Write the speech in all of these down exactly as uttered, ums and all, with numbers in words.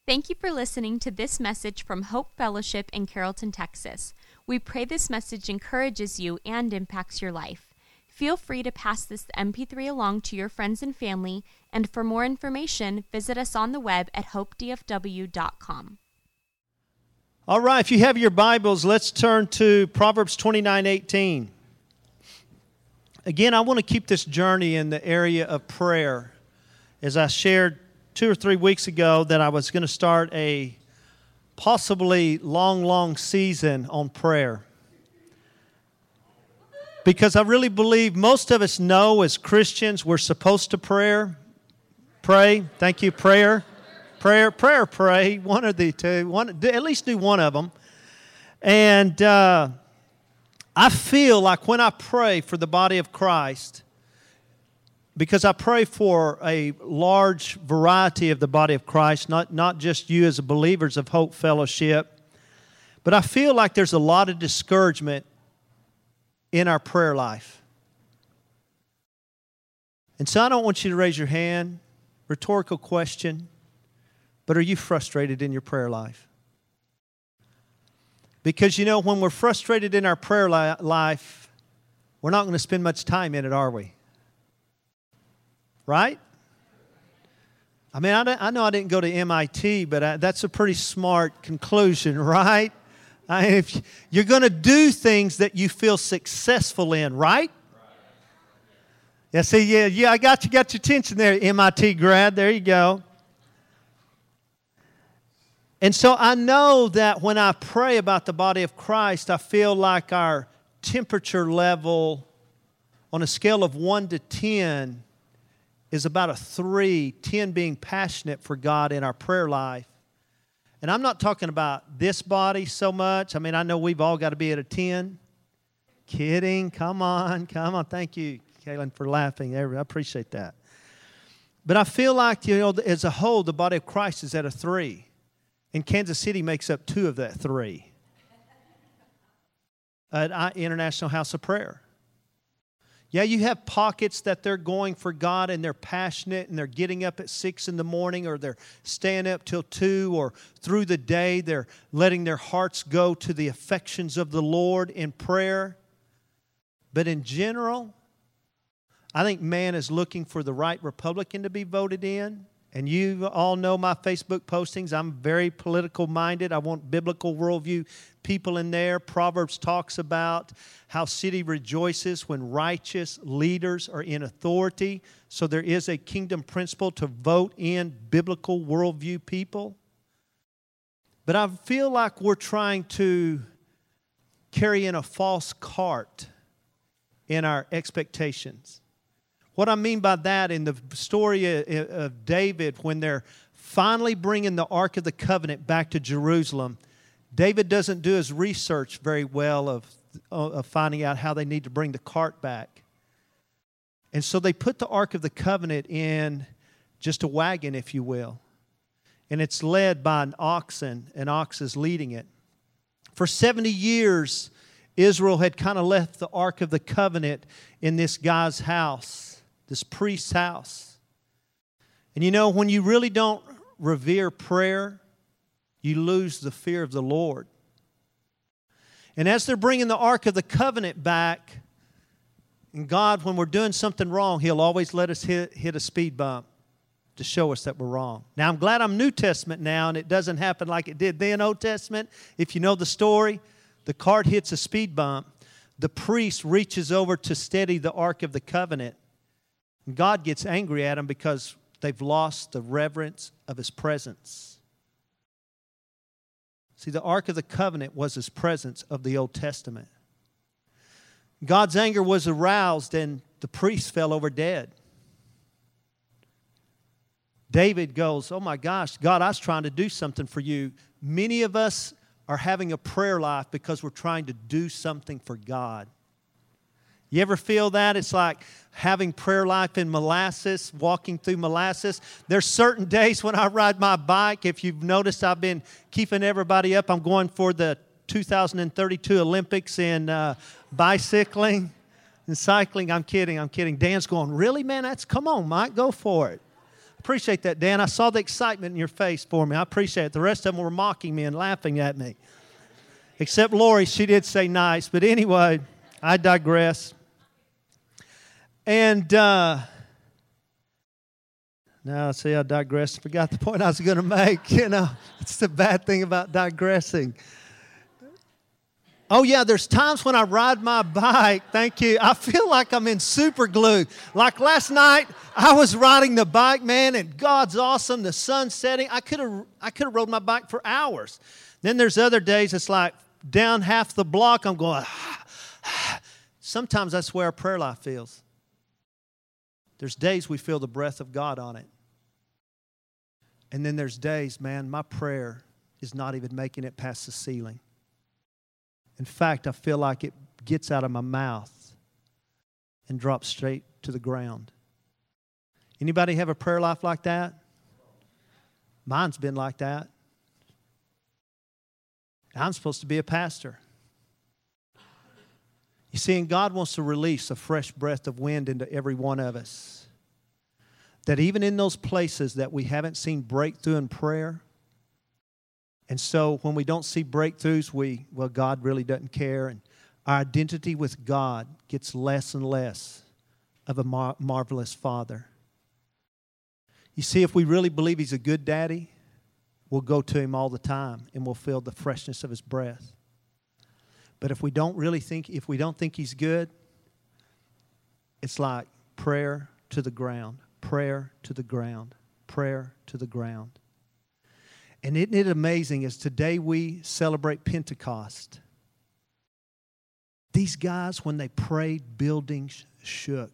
Thank you for listening to this message from Hope Fellowship in Carrollton, Texas. We pray this message encourages you and impacts your life. Feel free to pass this M P three along to your friends and family, and for more information, visit us on the web at hope d f w dot com. All right, if you have your Bibles, let's turn to Proverbs twenty-nine eighteen. Again, I want to keep this journey in the area of prayer. As I shared two or three weeks ago that I was going to start a possibly long, long season on prayer. Because I really believe most of us know as Christians we're supposed to pray. Pray. Thank you, prayer. Prayer, prayer, pray. One of the two. One, at least do one of them. And uh, I feel like when I pray for the body of Christ, because I pray for a large variety of the body of Christ, not, not just you as believers of Hope Fellowship, but I feel like there's a lot of discouragement in our prayer life. And so I don't want you to raise your hand. Rhetorical question. But are you frustrated in your prayer life? Because, you know, when we're frustrated in our prayer li- life, we're not going to spend much time in it, are we? Right? I mean, I, I know I didn't go to M I T, but I, that's a pretty smart conclusion, right? I mean, if you're going to do things that you feel successful in, right? Yeah, see, yeah, yeah, I got you, got your attention there, M I T grad. There you go. And so I know that when I pray about the body of Christ, I feel like our temperature level on a scale of one to ten is about a three, ten being passionate for God in our prayer life. And I'm not talking about this body so much. I mean, I know we've all got to be at a ten. Kidding. Come on. Come on. Thank you, Kaylin, for laughing. I appreciate that. But I feel like, you know, as a whole, the body of Christ is at a three. And Kansas City makes up two of that three. At International House of Prayer. Yeah, you have pockets that they're going for God and they're passionate and they're getting up at six in the morning or they're staying up till two or through the day they're letting their hearts go to the affections of the Lord in prayer. But in general, I think man is looking for the right Republican to be voted in. And you all know my Facebook postings. I'm very political minded. I want biblical worldview people in there. Proverbs talks about how city rejoices when righteous leaders are in authority. So there is a kingdom principle to vote in biblical worldview people. But I feel like we're trying to carry in a false cart in our expectations. What I mean by that, in the story of David, when they're finally bringing the Ark of the Covenant back to Jerusalem, David doesn't do his research very well of, of finding out how they need to bring the cart back. And so they put the Ark of the Covenant in just a wagon, if you will. And it's led by an oxen. An ox is leading it. For seventy years, Israel had kind of left the Ark of the Covenant in this guy's house. This priest's house. And you know, when you really don't revere prayer, you lose the fear of the Lord. And as they're bringing the Ark of the Covenant back, and God, when we're doing something wrong, He'll always let us hit, hit a speed bump to show us that we're wrong. Now, I'm glad I'm New Testament now, and it doesn't happen like it did then Old Testament. If you know the story, the cart hits a speed bump. The priest reaches over to steady the Ark of the Covenant. God gets angry at them because they've lost the reverence of His presence. See, the Ark of the Covenant was His presence of the Old Testament. God's anger was aroused and the priest fell over dead. David goes, oh my gosh, God, I was trying to do something for you. Many of us are having a prayer life because we're trying to do something for God. You ever feel that? It's like having prayer life in molasses, walking through molasses. There's certain days when I ride my bike. If you've noticed, I've been keeping everybody up. I'm going for the two thousand thirty-two Olympics in uh, bicycling and cycling. I'm kidding, I'm kidding. Dan's going, really, man? That's, come on, Mike, go for it. Appreciate that, Dan. I saw the excitement in your face for me. I appreciate it. The rest of them were mocking me and laughing at me. Except Lori, she did say nice. But anyway, I digress. And uh, now, see, I digressed. Forgot the point I was going to make. You know, it's the bad thing about digressing. Oh, yeah, there's times when I ride my bike, thank you, I feel like I'm in super glue. Like last night, I was riding the bike, man, and God's awesome, the sun's setting. I could have I could have rode my bike for hours. Then there's other days it's like down half the block, I'm going, ah, ah. Sometimes that's where our prayer life feels. There's days we feel the breath of God on it. And then there's days, man, my prayer is not even making it past the ceiling. In fact, I feel like it gets out of my mouth and drops straight to the ground. Anybody have a prayer life like that? Mine's been like that. I'm supposed to be a pastor. You see, and God wants to release a fresh breath of wind into every one of us. That even in those places that we haven't seen breakthrough in prayer, and so when we don't see breakthroughs, we, well, God really doesn't care. And our identity with God gets less and less of a mar- marvelous Father. You see, if we really believe He's a good daddy, we'll go to Him all the time and we'll feel the freshness of His breath. But if we don't really think, if we don't think He's good, it's like prayer to the ground, prayer to the ground, prayer to the ground. And isn't it amazing as today we celebrate Pentecost, these guys, when they prayed, buildings shook.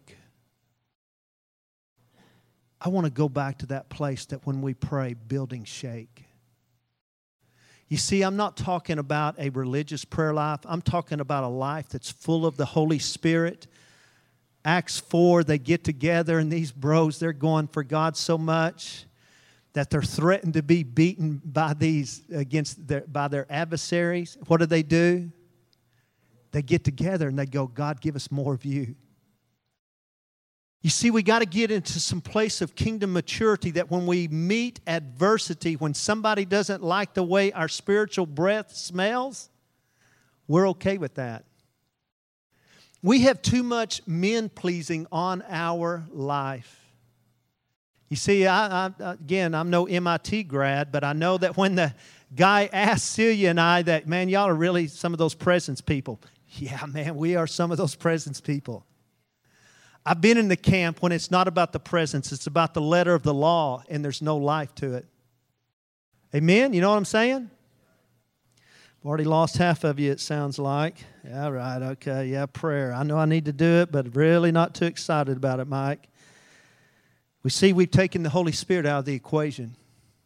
I want to go back to that place that when we pray, buildings shake. You see, I'm not talking about a religious prayer life. I'm talking about a life that's full of the Holy Spirit. Acts four, they get together and these bros, they're going for God so much that they're threatened to be beaten by these against their, by their adversaries. What do they do? They get together and they go, God, give us more of you. You see, we got to get into some place of kingdom maturity that when we meet adversity, when somebody doesn't like the way our spiritual breath smells, we're okay with that. We have too much men-pleasing on our life. You see, I, I, again, I'm no M I T grad, but I know that when the guy asked Celia and I that, man, y'all are really some of those presence people. Yeah, man, we are some of those presence people. I've been in the camp when it's not about the presence, it's about the letter of the law, and there's no life to it. Amen? You know what I'm saying? I've already lost half of you, it sounds like. Yeah, right, okay, yeah, prayer. I know I need to do it, but really not too excited about it, Mike. We see we've taken the Holy Spirit out of the equation.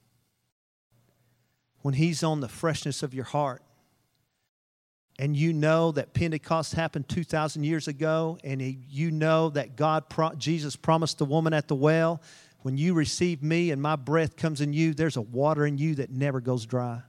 When He's on the freshness of your heart, and you know that Pentecost happened two thousand years ago, and he, you know that God, pro- Jesus promised the woman at the well, when you receive me and my breath comes in you, there's a water in you that never goes dry.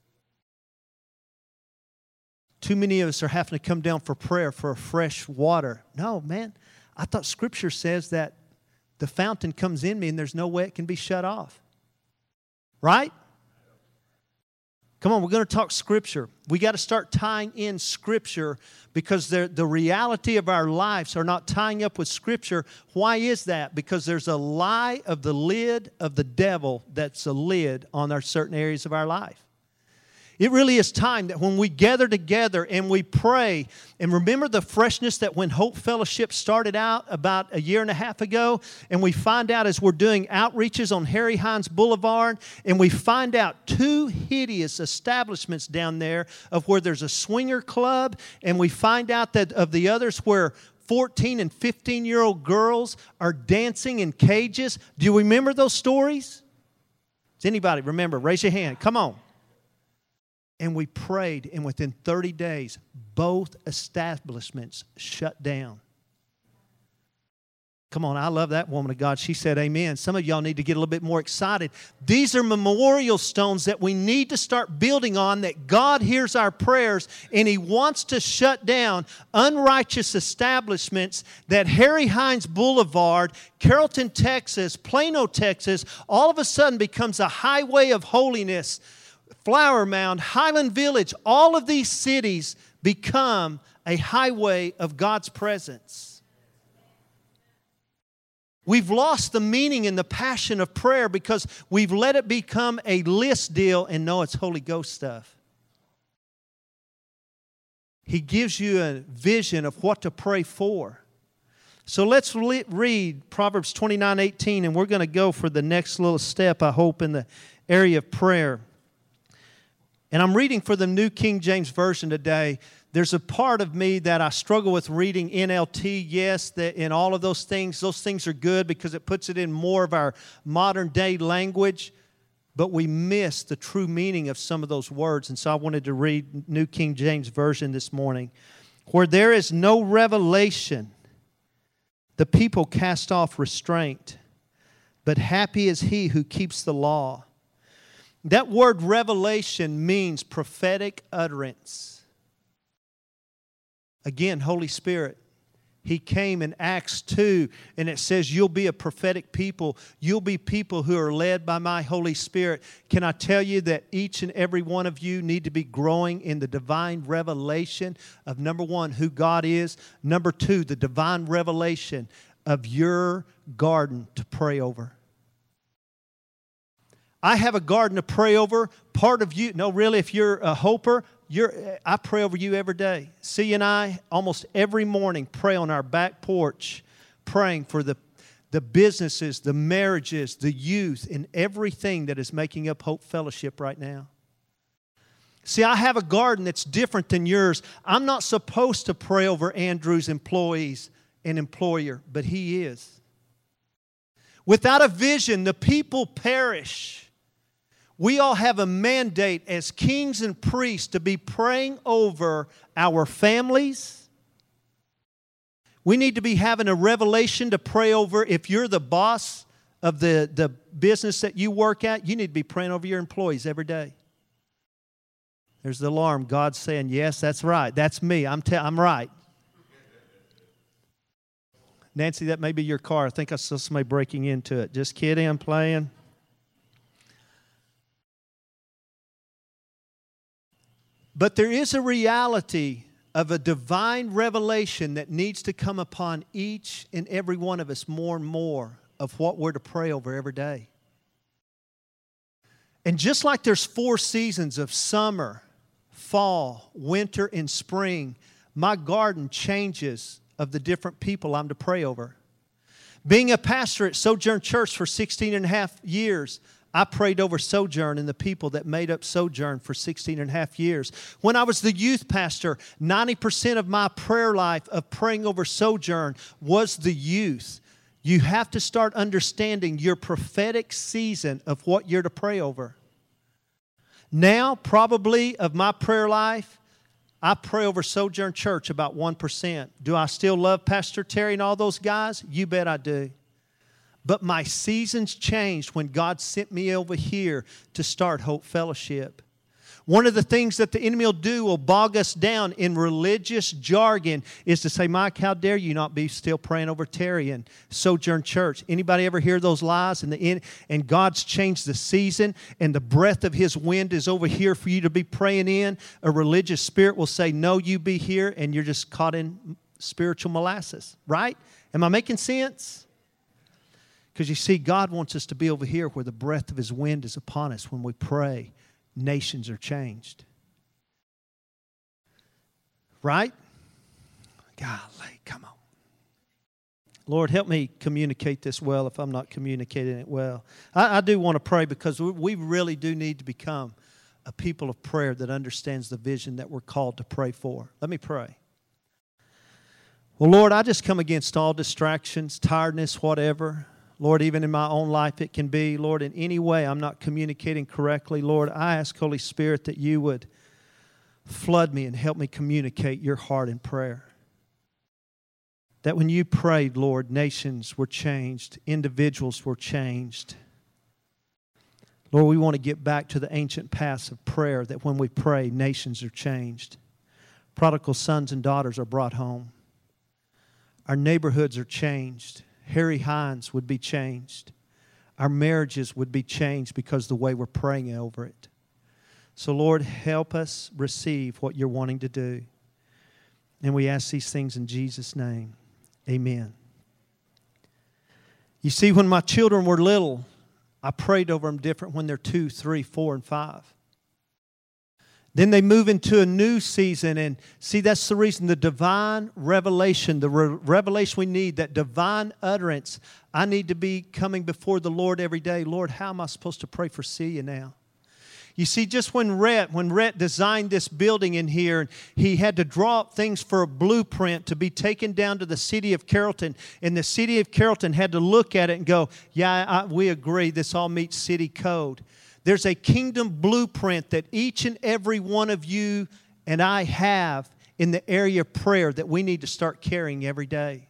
Too many of us are having to come down for prayer for a fresh water. No, man, I thought Scripture says that the fountain comes in me and there's no way it can be shut off. Right? Come on, we're going to talk Scripture. We got to start tying in Scripture because the reality of our lives are not tying up with Scripture. Why is that? Because there's a lie of the lid of the devil that's a lid on our certain areas of our life. It really is time that when we gather together and we pray, and remember the freshness that when Hope Fellowship started out about a year and a half ago, and we find out as we're doing outreaches on Harry Hines Boulevard, and we find out two hideous establishments down there of where there's a swinger club, and we find out that of the others where fourteen and fifteen-year-old girls are dancing in cages. Do you remember those stories? Does anybody remember? Raise your hand. Come on. And we prayed, and within thirty days, both establishments shut down. Come on, I love that woman of God. She said amen. Some of y'all need to get a little bit more excited. These are memorial stones that we need to start building on, that God hears our prayers and He wants to shut down unrighteous establishments, that Harry Hines Boulevard, Carrollton, Texas, Plano, Texas, all of a sudden becomes a highway of holiness. Flower Mound, Highland Village, all of these cities become a highway of God's presence. We've lost the meaning and the passion of prayer because we've let it become a list deal, and no, it's Holy Ghost stuff. He gives you a vision of what to pray for. So let's read Proverbs twenty-nine eighteen, and we're going to go for the next little step, I hope, in the area of prayer. And I'm reading for the New King James Version today. There's a part of me that I struggle with reading N L T. Yes, that in all of those things, those things are good because it puts it in more of our modern day language. But we miss the true meaning of some of those words. And so I wanted to read New King James Version this morning. Where there is no revelation, the people cast off restraint. But happy is he who keeps the law. That word revelation means prophetic utterance. Again, Holy Spirit, He came in Acts two, and it says you'll be a prophetic people. You'll be people who are led by my Holy Spirit. Can I tell you that each and every one of you need to be growing in the divine revelation of, number one, who God is. Number two, the divine revelation of your garden to pray over. I have a garden to pray over. Part of you, no, really, if you're a hoper, you're, I pray over you every day. C and I, almost every morning, pray on our back porch, praying for the, the businesses, the marriages, the youth, and everything that is making up Hope Fellowship right now. See, I have a garden that's different than yours. I'm not supposed to pray over Andrew's employees and employer, but he is. Without a vision, the people perish. We all have a mandate as kings and priests to be praying over our families. We need to be having a revelation to pray over. If you're the boss of the, the business that you work at, you need to be praying over your employees every day. There's the alarm. God's saying, yes, that's right. That's me. I'm, te- I'm right. Nancy, that may be your car. I think I saw somebody breaking into it. Just kidding, I'm playing. But there is a reality of a divine revelation that needs to come upon each and every one of us more and more of what we're to pray over every day. And just like there's four seasons of summer, fall, winter, and spring, my garden changes of the different people I'm to pray over. Being a pastor at Sojourn Church for sixteen and a half years, I prayed over Sojourn and the people that made up Sojourn for sixteen and a half years. When I was the youth pastor, ninety percent of my prayer life of praying over Sojourn was the youth. You have to start understanding your prophetic season of what you're to pray over. Now, probably of my prayer life, I pray over Sojourn Church about one percent. Do I still love Pastor Terry and all those guys? You bet I do. But my seasons changed when God sent me over here to start Hope Fellowship. One of the things that the enemy will do will bog us down in religious jargon is to say, Mike, how dare you not be still praying over Terry and Sojourn Church? Anybody ever hear those lies? And, the, and God's changed the season and the breath of His wind is over here for you to be praying in. A religious spirit will say, no, you be here, and you're just caught in spiritual molasses, right? Am I making sense? Because you see, God wants us to be over here where the breath of His wind is upon us when we pray. Nations are changed. Right? Golly, come on. Lord, help me communicate this well if I'm not communicating it well. I, I do want to pray because we really do need to become a people of prayer that understands the vision that we're called to pray for. Let me pray. Well, Lord, I just come against all distractions, tiredness, whatever. Lord, even in my own life it can be. Lord, in any way I'm not communicating correctly. Lord, I ask, Holy Spirit, that you would flood me and help me communicate your heart in prayer. that when you prayed, Lord, nations were changed, individuals were changed. Lord, we want to get back to the ancient paths of prayer, that when we pray, nations are changed. Prodigal sons and daughters are brought home. Our neighborhoods are changed. Harry Hines would be changed. Our marriages would be changed because of the way we're praying over it. So, Lord, help us receive what you're wanting to do. And we ask these things in Jesus' name. Amen. You see, when my children were little, I prayed over them different when they're two, three, four, and five. Then they move into a new season, and see, that's the reason the divine revelation, the re- revelation we need, that divine utterance. I need to be coming before the Lord every day. Lord, how am I supposed to pray for Celia now? You see, just when Rhett, when Rhett designed this building in here, he had to draw up things for a blueprint to be taken down to the city of Carrollton. And the city of Carrollton had to look at it and go, yeah, I, we agree, this all meets city code. There's a kingdom blueprint that each and every one of you and I have in the area of prayer that we need to start carrying every day.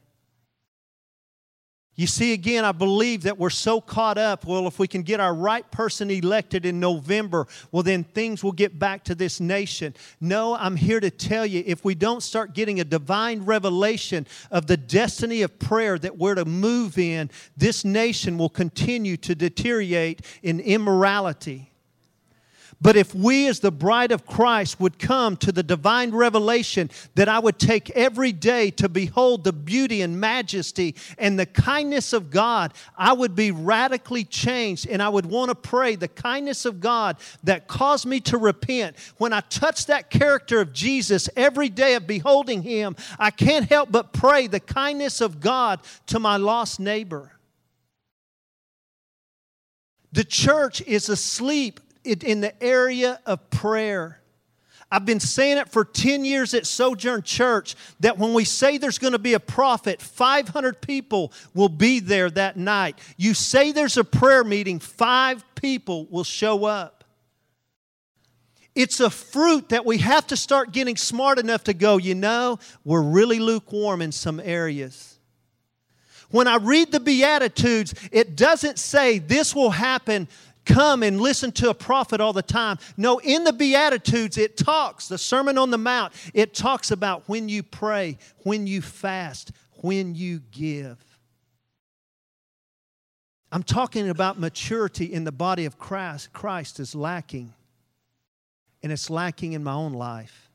You see, again, I believe that we're so caught up, well, if we can get our right person elected in November, well, then things will get back to this nation. No, I'm here to tell you, if we don't start getting a divine revelation of the destiny of prayer that we're to move in, this nation will continue to deteriorate in immorality. But if we as the bride of Christ would come to the divine revelation that I would take every day to behold the beauty and majesty and the kindness of God, I would be radically changed, and I would want to pray the kindness of God that caused me to repent. When I touch that character of Jesus every day of beholding Him, I can't help but pray the kindness of God to my lost neighbor. The church is asleep in the area of prayer. I've been saying it for ten years at Sojourn Church, that when we say there's going to be a prophet, five hundred people will be there that night. You say there's a prayer meeting, five people will show up. It's a fruit that we have to start getting smart enough to go, you know, we're really lukewarm in some areas. When I read the Beatitudes, it doesn't say this will happen. Come and listen to a prophet all the time. No, in the Beatitudes, it talks, the Sermon on the Mount, it talks about when you pray, when you fast, when you give. I'm talking about maturity in the body of Christ. Christ is lacking, and it's lacking in my own life.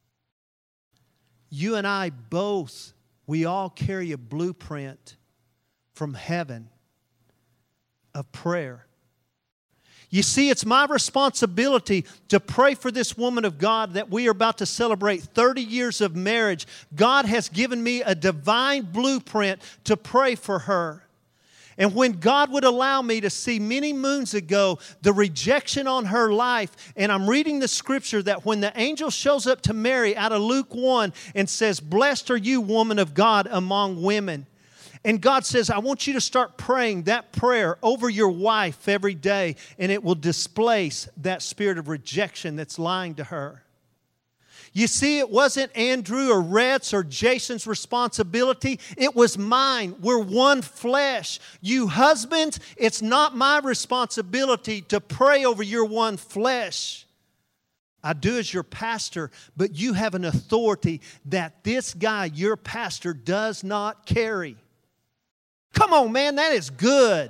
You and I both, we all carry a blueprint from heaven of prayer. You see, it's my responsibility to pray for this woman of God that we are about to celebrate thirty years of marriage. God has given me a divine blueprint to pray for her. And when God would allow me to see many moons ago the rejection on her life, and I'm reading the scripture that when the angel shows up to Mary out of Luke one and says, "Blessed are you, woman of God, among women." And God says, I want you to start praying that prayer over your wife every day, and it will displace that spirit of rejection that's lying to her. You see, it wasn't Andrew or Rhett's or Jason's responsibility. It was mine. We're one flesh. You husbands, it's not my responsibility to pray over your one flesh. I do as your pastor, but you have an authority that this guy, your pastor, does not carry. Come on, man, that is good.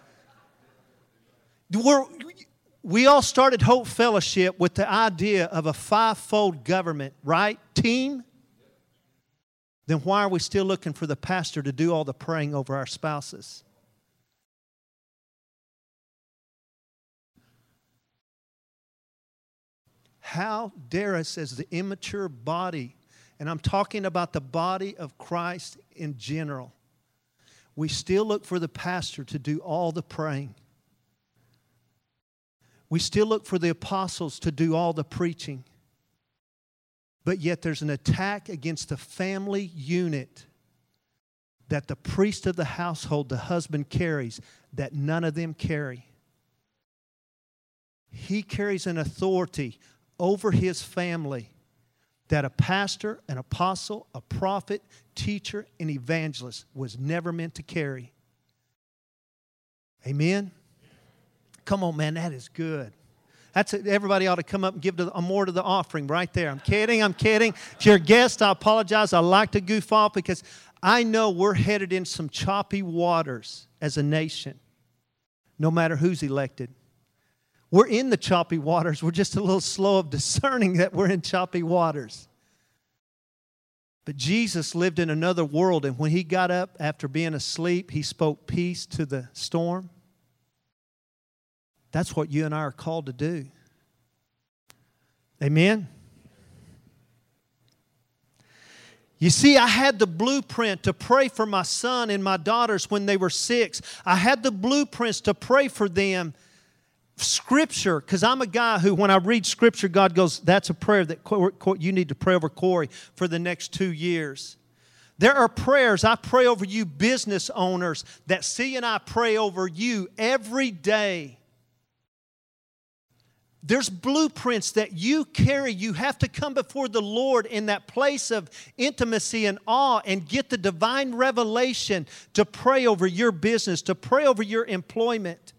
We're, we all started Hope Fellowship with the idea of a five-fold government, right? Team? Then why are we still looking for the pastor to do all the praying over our spouses? How dare us as the immature body, and I'm talking about the body of Christ in general, we still look for the pastor to do all the praying. We still look for the apostles to do all the preaching. But yet there's an attack against the family unit that the priest of the household, the husband, carries, that none of them carry. He carries an authority over his family that a pastor, an apostle, a prophet, teacher, and evangelist was never meant to carry. Amen? Come on, man, that is good. That's it. Everybody ought to come up and give to the, more to the offering right there. I'm kidding, I'm kidding. If you're a guest, I apologize. I like to goof off because I know we're headed in some choppy waters as a nation, no matter who's elected. We're in the choppy waters. We're just a little slow of discerning that we're in choppy waters. But Jesus lived in another world, and when He got up after being asleep, He spoke peace to the storm. That's what you and I are called to do. Amen? You see, I had the blueprint to pray for my son and my daughters when they were six. I had the blueprints to pray for them. Scripture, because I'm a guy who, when I read Scripture, God goes, that's a prayer that you need to pray over Corey for the next two years. There are prayers I pray over you business owners that C and I pray over you every day. There's blueprints that you carry. You have to come before the Lord in that place of intimacy and awe and get the divine revelation to pray over your business, to pray over your employment.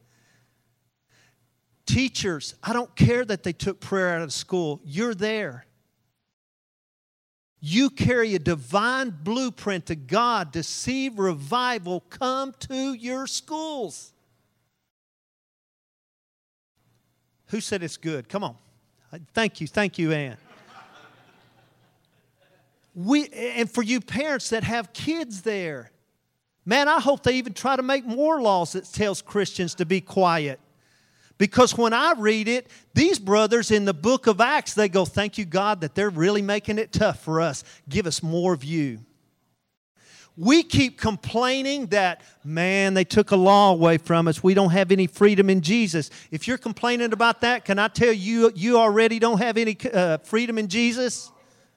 Teachers, I don't care that they took prayer out of school. You're there. You carry a divine blueprint to God to see revival come to your schools. Who said it's good? Come on. Thank you. Thank you, Ann. We, and for you parents that have kids there, man, I hope they even try to make more laws that tells Christians to be quiet. Because when I read it, these brothers in the book of Acts, they go, thank you, God, that they're really making it tough for us. Give us more of you. We keep complaining that, man, they took a law away from us. We don't have any freedom in Jesus. If you're complaining about that, can I tell you, you already don't have any uh, freedom in Jesus?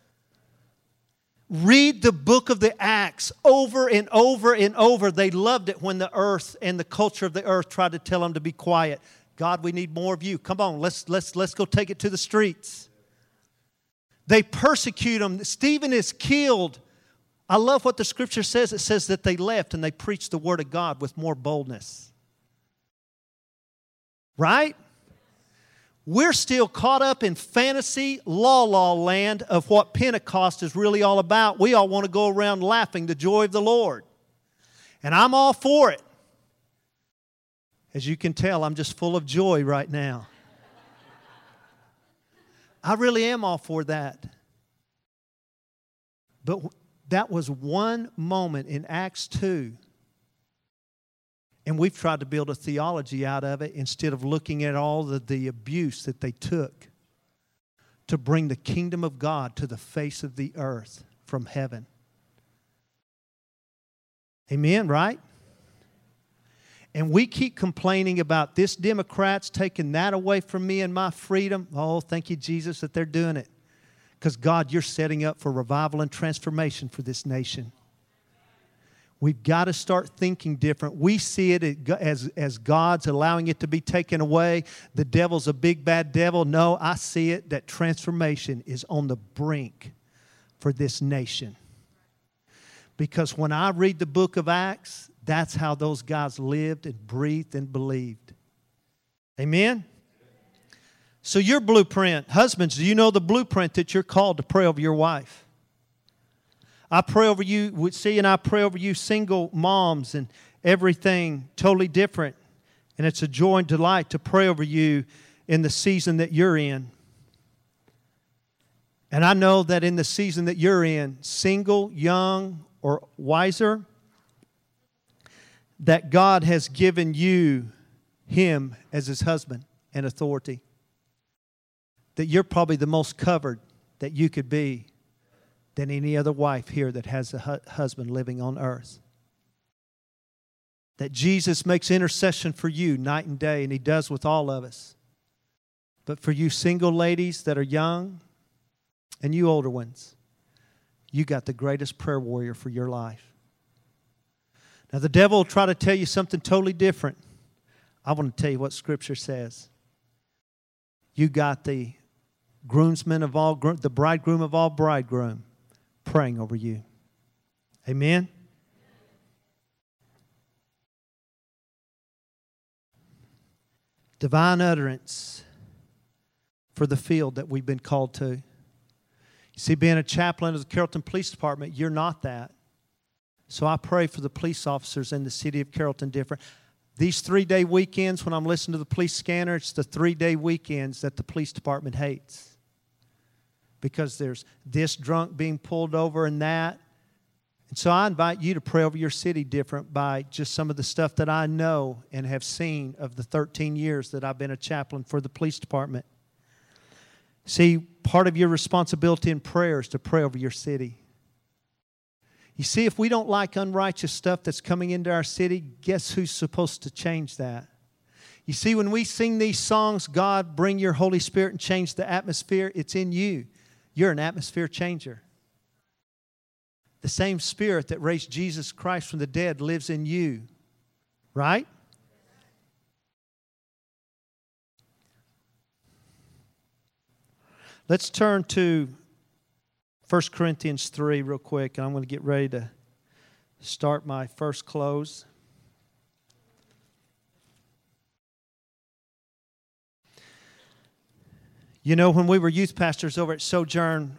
Read the book of the Acts over and over and over. They loved it when the earth and the culture of the earth tried to tell them to be quiet. God, we need more of you. Come on, let's, let's, let's go take it to the streets. They persecute them. Stephen is killed. I love what the Scripture says. It says that they left and they preached the Word of God with more boldness. Right? We're still caught up in fantasy, la-la land of what Pentecost is really all about. We all want to go around laughing the joy of the Lord. And I'm all for it. As you can tell, I'm just full of joy right now. I really am all for that. But that was one moment in Acts two. And we've tried to build a theology out of it instead of looking at all the, the abuse that they took to bring the kingdom of God to the face of the earth from heaven. Amen, right? And we keep complaining about this Democrats taking that away from me and my freedom. Oh, thank you, Jesus, that they're doing it. Because, God, you're setting up for revival and transformation for this nation. We've got to start thinking different. We see it as, as God's allowing it to be taken away. The devil's a big, bad devil. No, I see it that transformation is on the brink for this nation. Because when I read the book of Acts, that's how those guys lived and breathed and believed. Amen? So your blueprint, husbands, do you know the blueprint that you're called to pray over your wife? I pray over you, see, and I pray over you single moms and everything totally different. And it's a joy and delight to pray over you in the season that you're in. And I know that in the season that you're in, single, young, or wiser, that God has given you Him as His husband and authority. That you're probably the most covered that you could be than any other wife here that has a hu- husband living on earth. That Jesus makes intercession for you night and day, and He does with all of us. But for you single ladies that are young and you older ones, you got the greatest prayer warrior for your life. Now, the devil will try to tell you something totally different. I want to tell you what Scripture says. You got the groomsmen of all, the bridegroom of all bridegroom, praying over you. Amen? Divine utterance for the field that we've been called to. You see, being a chaplain of the Carrollton Police Department, you're not that. So I pray for the police officers in the city of Carrollton different. These three-day weekends, when I'm listening to the police scanner, it's the three-day weekends that the police department hates. Because there's this drunk being pulled over and that. And so I invite you to pray over your city different by just some of the stuff that I know and have seen of the thirteen years that I've been a chaplain for the police department. See, part of your responsibility in prayer is to pray over your city. You see, if we don't like unrighteous stuff that's coming into our city, guess who's supposed to change that? You see, when we sing these songs, God, bring your Holy Spirit and change the atmosphere, it's in you. You're an atmosphere changer. The same Spirit that raised Jesus Christ from the dead lives in you. Right? Let's turn to First Corinthians three real quick, and I'm going to get ready to start my first close. You know, when we were youth pastors over at Sojourn,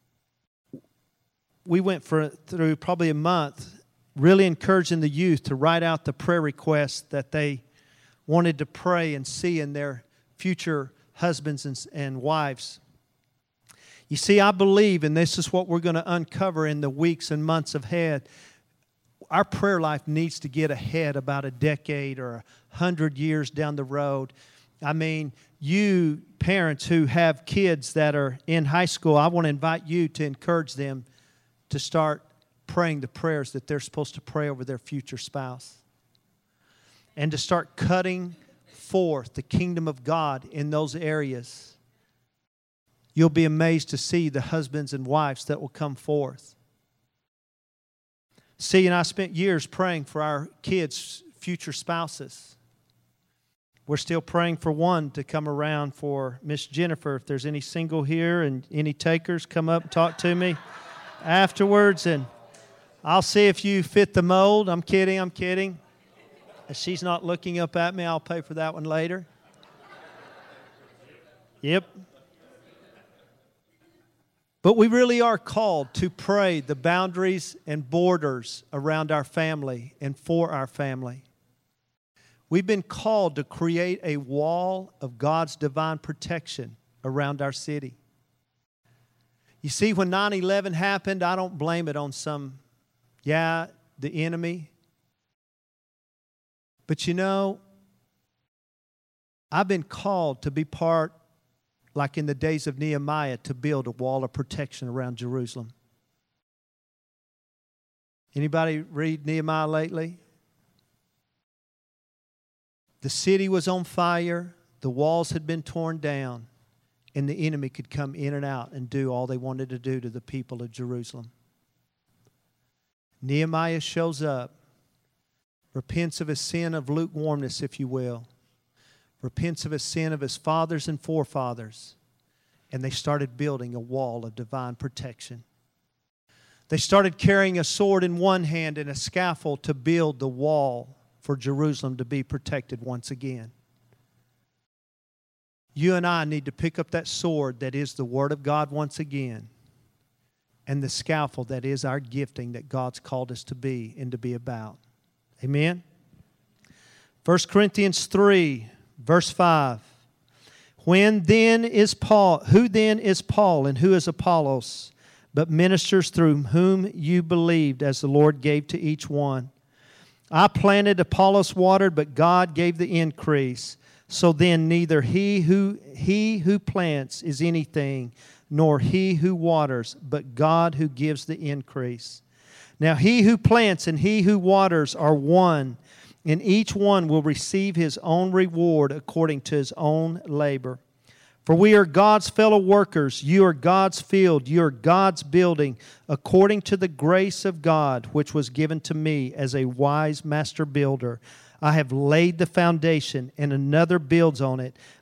we went for through probably a month really encouraging the youth to write out the prayer requests that they wanted to pray and see in their future husbands and, and wives. You see, I believe, and this is what we're going to uncover in the weeks and months ahead, our prayer life needs to get ahead about a decade or a hundred years down the road. I mean, you parents who have kids that are in high school, I want to invite you to encourage them to start praying the prayers that they're supposed to pray over their future spouse. And to start cutting forth the kingdom of God in those areas. You'll be amazed to see the husbands and wives that will come forth. See, and I spent years praying for our kids' future spouses. We're still praying for one to come around for Miss Jennifer. If there's any single here and any takers, come up and talk to me afterwards, and I'll see if you fit the mold. I'm kidding, I'm kidding. If she's not looking up at me, I'll pay for that one later. Yep. But we really are called to pray the boundaries and borders around our family and for our family. We've been called to create a wall of God's divine protection around our city. You see, when nine eleven happened, I don't blame it on some, yeah, the enemy. But you know, I've been called to be part, like in the days of Nehemiah, to build a wall of protection around Jerusalem. Anybody read Nehemiah lately? The city was on fire, the walls had been torn down, and the enemy could come in and out and do all they wanted to do to the people of Jerusalem. Nehemiah shows up, repents of his sin of lukewarmness, if you will, repents of his sin of his fathers and forefathers, and they started building a wall of divine protection. They started carrying a sword in one hand and a scaffold to build the wall for Jerusalem to be protected once again. You and I need to pick up that sword that is the Word of God once again, and the scaffold that is our gifting that God's called us to be and to be about. Amen? First Corinthians three, verse five. When then is Paul, who then is Paul and who is Apollos, but ministers through whom you believed, as the Lord gave to each one? I planted, Apollos watered, but God gave the increase. So then neither he who he who plants is anything, nor he who waters, but God who gives the increase. Now he who plants and he who waters are one, and each one will receive his own reward according to his own labor. For we are God's fellow workers. You are God's field. You are God's building, according to the grace of God, which was given to me as a wise master builder. I have laid the foundation, and another builds on it.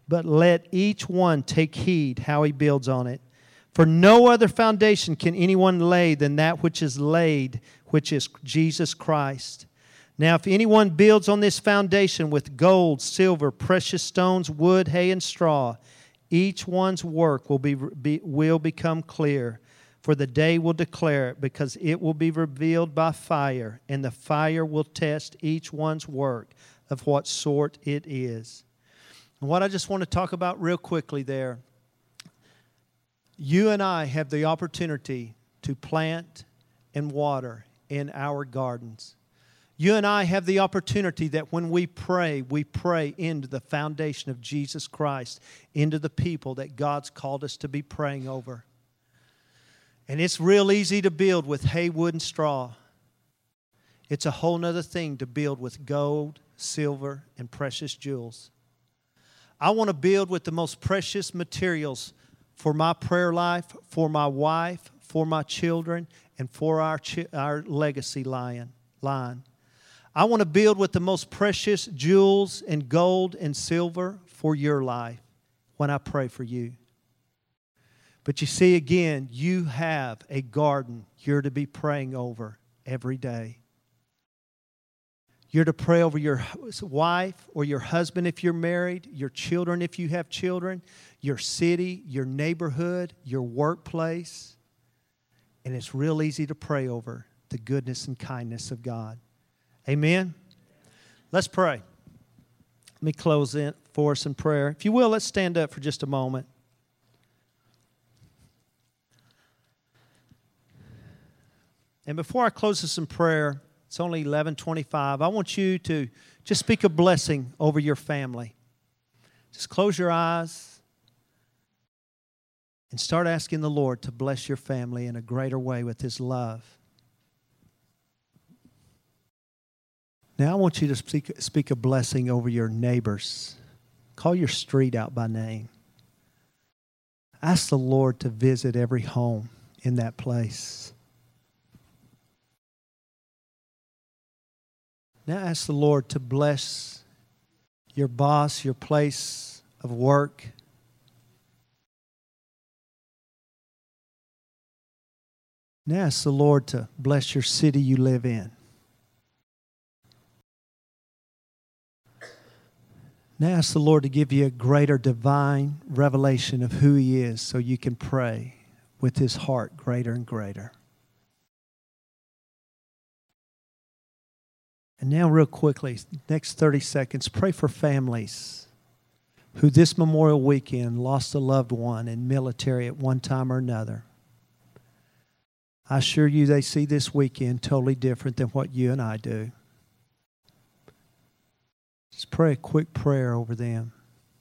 but let each one take heed how he builds on it. For no other foundation can anyone lay than that which is laid, which is Jesus Christ. Now, if anyone builds on this foundation with gold, silver, precious stones, wood, hay, and straw, each one's work will be, be will become clear, for the day will declare it, because it will be revealed by fire, and the fire will test each one's work of what sort it is. And what I just want to talk about real quickly there, you and I have the opportunity to plant and water in our gardens. You and I have the opportunity that when we pray, we pray into the foundation of Jesus Christ, into the people that God's called us to be praying over. And it's real easy to build with hay, wood, and straw. It's a whole other thing to build with gold, silver, and precious jewels. I want to build with the most precious materials for my prayer life, for my wife, for my children, and for our, chi- our legacy line. line. I want to build with the most precious jewels and gold and silver for your life when I pray for you. But you see, again, you have a garden you're to be praying over every day. You're to pray over your wife or your husband if you're married, your children if you have children, your city, your neighborhood, your workplace. And it's real easy to pray over the goodness and kindness of God. Amen? Let's pray. Let me close in for us in prayer. If you will, let's stand up for just a moment. And before I close this in prayer, it's only eleven twenty-five. I want you to just speak a blessing over your family. Just close your eyes and start asking the Lord to bless your family in a greater way with His love. Now I want you to speak, speak a blessing over your neighbors. Call your street out by name. Ask the Lord to visit every home in that place. Now ask the Lord to bless your boss, your place of work. Now ask the Lord to bless your city you live in. Now ask the Lord to give you a greater divine revelation of who He is so you can pray with His heart greater and greater. And now real quickly, next thirty seconds, pray for families who this Memorial Weekend lost a loved one in military at one time or another. I assure you they see this weekend totally different than what you and I do. Just pray a quick prayer over them.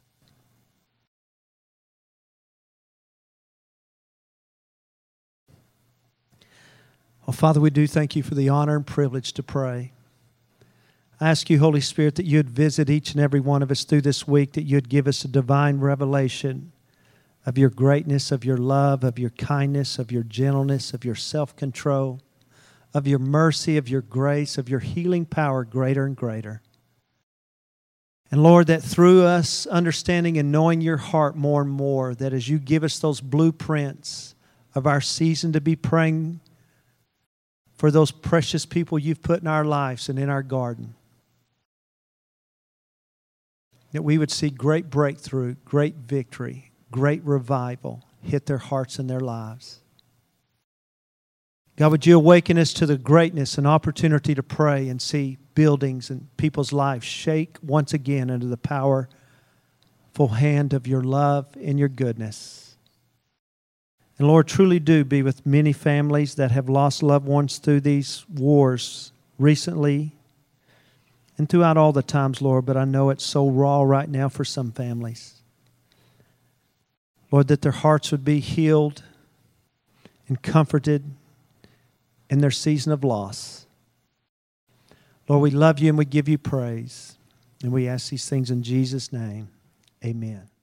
Well, Father, we do thank You for the honor and privilege to pray. I ask You, Holy Spirit, that You'd visit each and every one of us through this week, that You'd give us a divine revelation of Your greatness, of Your love, of Your kindness, of Your gentleness, of Your self-control, of Your mercy, of Your grace, of Your healing power greater and greater. And Lord, that through us understanding and knowing Your heart more and more, that as You give us those blueprints of our season to be praying for those precious people You've put in our lives and in our garden, that we would see great breakthrough, great victory, great revival hit their hearts and their lives. God, would You awaken us to the greatness and opportunity to pray and see buildings and people's lives shake once again under the powerful hand of Your love and Your goodness. And Lord, truly do be with many families that have lost loved ones through these wars recently and throughout all the times, Lord, but I know it's so raw right now for some families. Lord, that their hearts would be healed and comforted in their season of loss. Lord, we love You and we give You praise. And we ask these things in Jesus' name. Amen.